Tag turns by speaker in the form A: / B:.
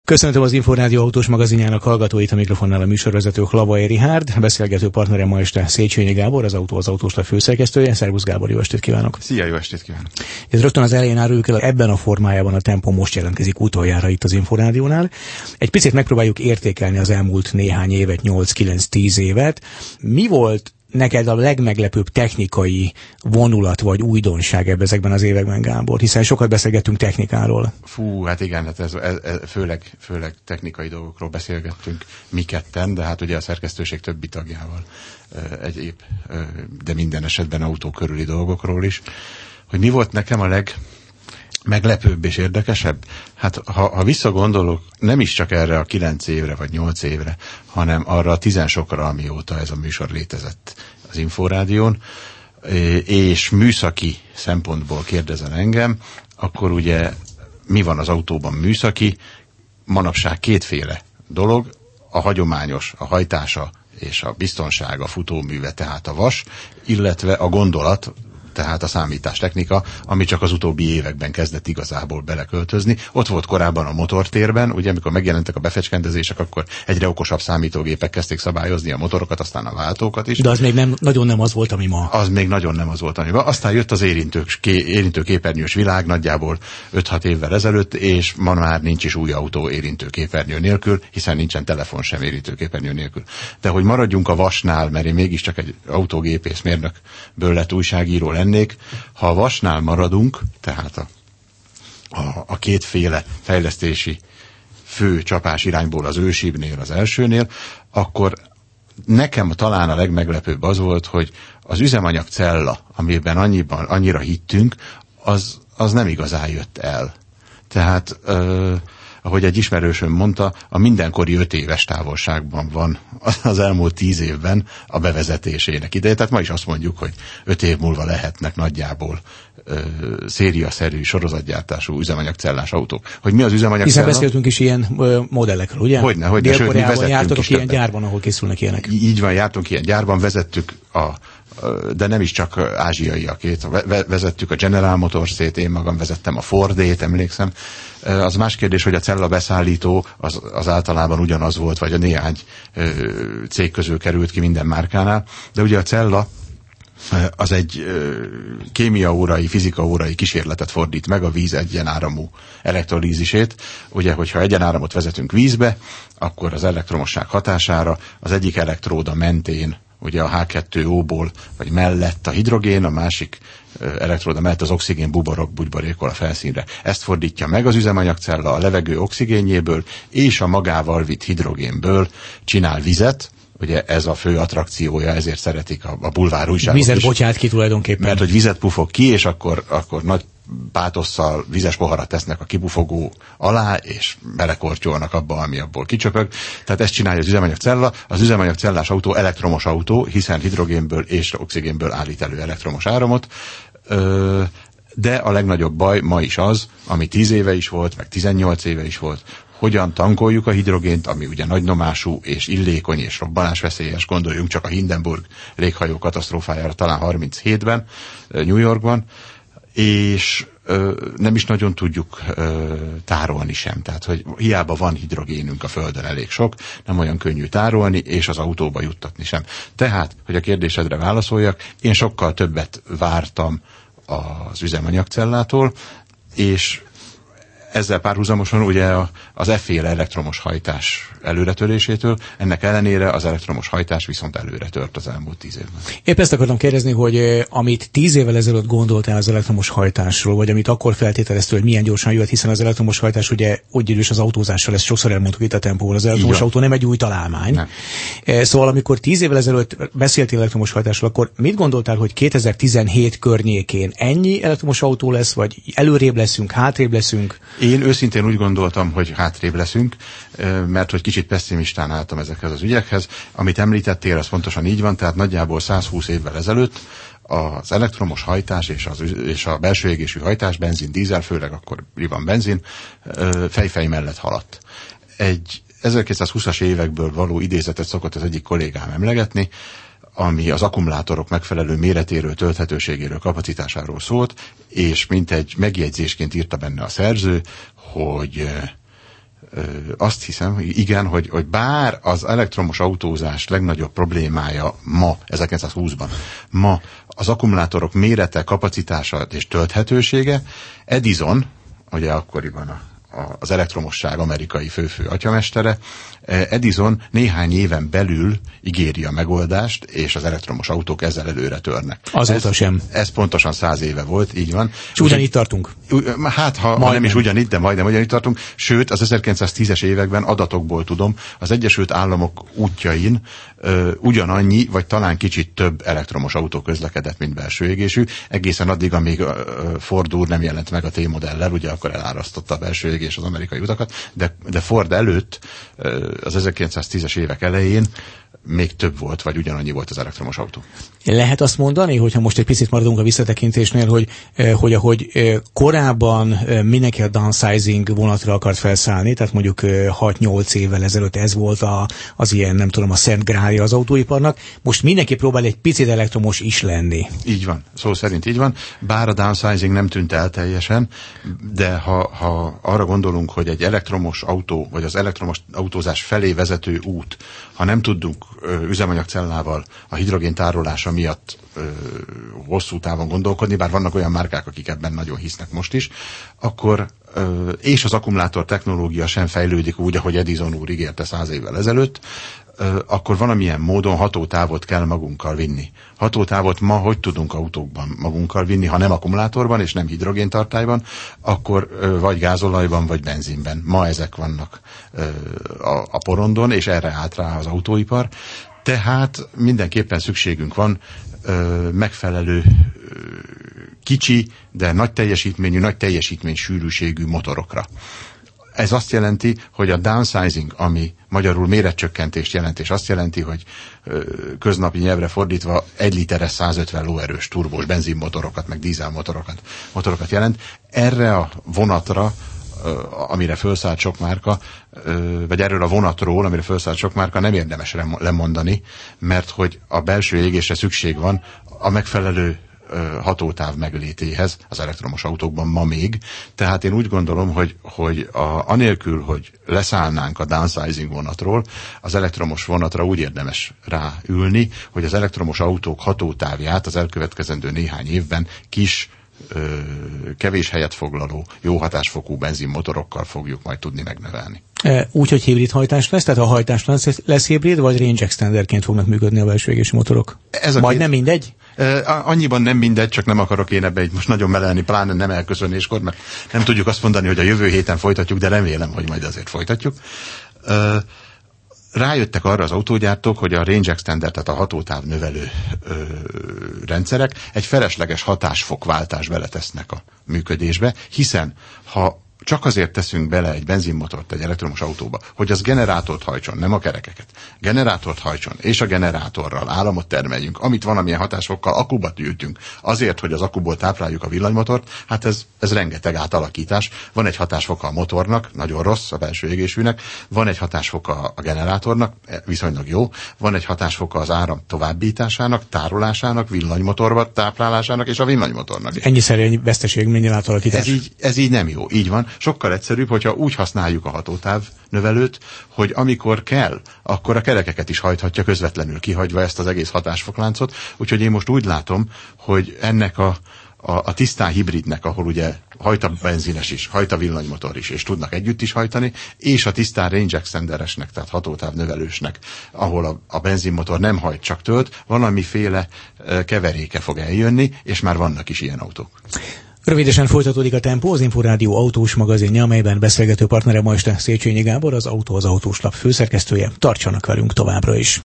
A: Köszöntöm az Inforádió autós magazinjának hallgatóit, a mikrofonnál a műsorvezető Hlabai Richárd, beszélgető partnerem ma este Széchenyi Gábor, az Autóslat főszerkesztője. Szervusz Gábor, jó estét kívánok!
B: Szia, jó estét kívánok!
A: Ez rögtön az elején áruljuk el, ebben a formájában a Tempó most jelentkezik utoljára itt az Inforádiónál. Egy picit megpróbáljuk értékelni az elmúlt néhány évet, 8-9-10 évet. Mi volt neked a legmeglepőbb technikai vonulat vagy újdonság ezekben az években, Gábor? Hiszen sokat beszélgettünk technikáról.
B: Hát igen, hát ez főleg technikai dolgokról beszélgettünk mi ketten, de hát ugye a szerkesztőség többi tagjával egyéb, de minden esetben autó körüli dolgokról is. Hogy mi volt nekem a legmeglepőbb és érdekesebb? Hát ha visszagondolok, nem is csak erre a 9 évre vagy 8 évre, hanem arra a 10 sokra, amióta ez a műsor létezett az Inforádión, és műszaki szempontból kérdezel engem, akkor ugye mi van az autóban műszaki? Manapság kétféle dolog, a hagyományos, a hajtása és a biztonság, a futóműve, tehát a vas, illetve a gondolat, tehát a számítástechnika, ami csak az utóbbi években kezdett igazából beleköltözni. Ott volt korábban a motortérben, ugye amikor megjelentek a befecskendezések, akkor egyre okosabb számítógépek kezdték szabályozni a motorokat, aztán a váltókat is.
A: De az még nagyon nem az volt, ami ma.
B: Az még nagyon nem az volt, ami ma. Aztán jött az érintőképernyős világ nagyjából 5-6 évvel ezelőtt, és ma már nincs is új autó érintőképernyő nélkül, hiszen nincsen telefon sem érintőképernyő nélkül. De hogy maradjunk a vasnál, mert én mégiscsak egy autógépész mérnökből lett újságíró lennék, ha a vasnál maradunk, tehát a kétféle fejlesztési fő csapás irányból az ősibbnél, az elsőnél, akkor nekem talán a legmeglepőbb az volt, hogy az üzemanyagcella, amiben annyira hittünk, az nem igazán jött el. Tehát ahogy egy ismerősöm mondta, a mindenkori 5 éves távolságban van az elmúlt 10 évben a bevezetésének ideje. Tehát ma is azt mondjuk, hogy 5 év múlva lehetnek nagyjából szériaszerű, sorozatgyártású üzemanyagcellás autók. Hogy mi az üzemanyagcella?
A: Hiszen beszéltünk is ilyen modellekről, ugye?
B: Hogyne.
A: Dél-Koreában jártatok ilyen gyárban, ahol készülnek ilyenek.
B: Így van, jártunk ilyen gyárban, vezettük de nem is csak ázsiaiakét, vezettük a General Motors-ét, én magam vezettem a Fordét, emlékszem. Az más kérdés, hogy a cella beszállító az általában ugyanaz volt, vagy a néhány cég közül került ki minden márkánál, de ugye a cella az egy kémiaórai, fizikaórai kísérletet fordít meg a víz egyenáramú elektrolízisét. Ugye, hogyha egyenáramot vezetünk vízbe, akkor az elektromosság hatására az egyik elektróda mentén ugye a H2O-ból, vagy mellett a hidrogén, a másik elektróda mellett az oxigén buborékol a felszínre. Ezt fordítja meg az üzemanyagcella a levegő oxigénjéből és a magával vitt hidrogénből csinál vizet. Ugye ez a fő attrakciója, ezért szeretik a bulvár újságok.
A: Vizet bocsát ki tulajdonképpen.
B: Mert hogy vizet pufog ki, és akkor nagy pátosszal vizes poharat tesznek a kibufogó alá, és belekortyolnak abba, ami abból kicsöpög. Tehát ezt csinálja az üzemanyagcella. Az üzemanyagcellás autó elektromos autó, hiszen hidrogénből és oxigénből állít elő elektromos áramot. De a legnagyobb baj ma is az, ami 10 éve is volt, meg 18 éve is volt, hogyan tankoljuk a hidrogént, ami ugye nagynomású és illékony és robbanásveszélyes, gondoljunk csak a Hindenburg léghajó katasztrófájára talán 37-ben, New Yorkban, és nem is nagyon tudjuk tárolni sem. Tehát, hogy hiába van hidrogénünk a Földön elég sok, nem olyan könnyű tárolni, és az autóba juttatni sem. Tehát, hogy a kérdésedre válaszoljak, én sokkal többet vártam az üzemanyagcellától, és ezzel párhuzamosan ugye az E-féle elektromos hajtás előretörésétől, ennek ellenére az elektromos hajtás viszont előre tört az elmúlt 10 évben.
A: Épp ezt akartam kérdezni, hogy amit 10 évvel ezelőtt gondoltál az elektromos hajtásról, vagy amit akkor feltételeztél, hogy milyen gyorsan jött, hiszen az elektromos hajtás ugye úgy is az autózással, ezt sokszor elmondtuk itt a Tempóban, az elektromos autó nem egy új találmány. Nem. Szóval amikor 10 évvel ezelőtt beszéltél elektromos hajtásról, akkor mit gondoltál, hogy 2017 környékén ennyi elektromos autó lesz, vagy előrébb leszünk, hátrébb leszünk?
B: Én őszintén úgy gondoltam, hogy hátrébb leszünk, mert hogy kicsit pessimistán álltam ezekhez az ügyekhez. Amit említettél, az pontosan így van, tehát nagyjából 120 évvel ezelőtt az elektromos hajtás és a belső égésű hajtás, benzin, dízel, főleg akkoriban benzin, fejfej mellett haladt. Egy 1920-as évekből való idézetet szokott az egyik kollégám emlegetni, ami az akkumulátorok megfelelő méretéről, tölthetőségéről, kapacitásáról szólt, és mint egy megjegyzésként írta benne a szerző, hogy azt hiszem, igen, hogy bár az elektromos autózás legnagyobb problémája ma, 1920-ban, ma az akkumulátorok mérete, kapacitása és tölthetősége, Edison, ugye akkoriban az elektromosság amerikai fő atyamestere, Edison néhány éven belül ígéri a megoldást, és az elektromos autók ezzel előre törnek.
A: Azóta sem.
B: Ez pontosan 100 éve volt, így van.
A: És ugyanitt tartunk?
B: Hát, ha nem is ugyanitt, de majdnem ugyanitt tartunk. Sőt, az 1910-es években adatokból tudom, az Egyesült Államok útjain ugyanannyi, vagy talán kicsit több elektromos autó közlekedett, mint belső égésű, egészen addig, amíg Ford úr nem jelent meg a T-modellel, ugye akkor elárasztotta a belső égés az amerikai utakat, de Ford előtt az 1910-es évek elején még több volt, vagy ugyanannyi volt az elektromos autó.
A: Lehet azt mondani, hogyha most egy picit maradunk a visszatekintésnél, hogy ahogy korábban mindenki a downsizing vonatra akart felszállni, tehát mondjuk 6-8 évvel ezelőtt ez volt az ilyen, nem tudom, a szent grálja az autóiparnak, most mindenki próbál egy picit elektromos is lenni. Így
B: van, szó szerint így van, bár a downsizing nem tűnt el teljesen, de ha arra gondolunk, hogy egy elektromos autó, vagy az elektromos autózás felé vezető út, ha nem tudunk üzemanyagcellával a hidrogén tárolása miatt hosszú távon gondolkodni, bár vannak olyan márkák, akik ebben nagyon hisznek most is, akkor és az akkumulátor technológia sem fejlődik úgy, ahogy Edison úr ígérte 100 évvel ezelőtt, akkor valamilyen módon hatótávot kell magunkkal vinni. Hatótávot ma hogy tudunk autókban magunkkal vinni, ha nem akkumulátorban és nem hidrogéntartályban, akkor vagy gázolajban, vagy benzinben. Ma ezek vannak a porondon, és erre állt rá az autóipar. Tehát mindenképpen szükségünk van megfelelő kicsi, de nagy teljesítményű, nagy teljesítménysűrűségű motorokra. Ez azt jelenti, hogy a downsizing, ami magyarul méretcsökkentést jelent, és azt jelenti, hogy köznapi nyelvre fordítva 1 literes 150 lóerős turbós benzinmotorokat, meg dízelmotorokat jelent. Erre a vonatra, amire felszállt sok márka, vagy erről a vonatról, amire felszállt sok márka, nem érdemes lemondani, mert hogy a belső égésre szükség van a megfelelő hatótáv meglétéhez az elektromos autókban ma még. Tehát én úgy gondolom, hogy anélkül, hogy leszállnánk a downsizing vonatról, az elektromos vonatra úgy érdemes ráülni, hogy az elektromos autók hatótávját az elkövetkezendő néhány évben kis, kevés helyet foglaló, jó hatásfokú benzinmotorokkal fogjuk majd tudni megnövelni.
A: Úgy, hogy hibrid hajtás lesz, tehát a hajtás lesz hibrid, vagy range extenderként fognak működni a belső égésű motorok? Majd nem mindegy?
B: Annyiban nem mindegy, csak nem akarok én ebbe most nagyon melelni, pláne nem elköszönéskor, mert nem tudjuk azt mondani, hogy a jövő héten folytatjuk, de remélem, hogy majd azért folytatjuk. Rájöttek arra az autógyártók, hogy a range extender, tehát a hatótáv növelő rendszerek egy felesleges hatásfokváltást beletesznek a működésbe, hiszen ha csak azért teszünk bele egy benzinmotort egy elektromos autóba, hogy az generátort hajtson, nem a kerekeket. Generátort hajtson, és a generátorral államot termeljünk, amit valamilyen hatásfokkal akkuba gyűjtünk, azért, hogy az akkuból tápláljuk a villanymotort, hát ez rengeteg átalakítás. Van egy hatásfoka a motornak, nagyon rossz, a belső égésűnek, van egy hatásfoka a generátornak, viszonylag jó, van egy hatásfoka az áram továbbításának, tárolásának, villanymotorba táplálásának és a villanymotornak.
A: Ennyi veszteség, mennyi átalakítás.
B: Ez így nem jó, így van. Sokkal egyszerűbb, hogyha úgy használjuk a hatótáv növelőt, hogy amikor kell, akkor a kerekeket is hajthatja közvetlenül, kihagyva ezt az egész hatásfokláncot. Úgyhogy én most úgy látom, hogy ennek a tisztán hibridnek, ahol ugye hajt a benzines is, hajt a villanymotor is, és tudnak együtt is hajtani, és a tisztán range extenderesnek, tehát hatótáv növelősnek, ahol a benzinmotor nem hajt, csak tölt, valamiféle keveréke fog eljönni, és már vannak is ilyen autók.
A: Rövidesen folytatódik a Tempó, az Inforádió autós magazinja, amelyben beszélgető partnere ma este Széchenyi Gábor, az Autó az autós lap főszerkesztője. Tartsanak velünk továbbra is!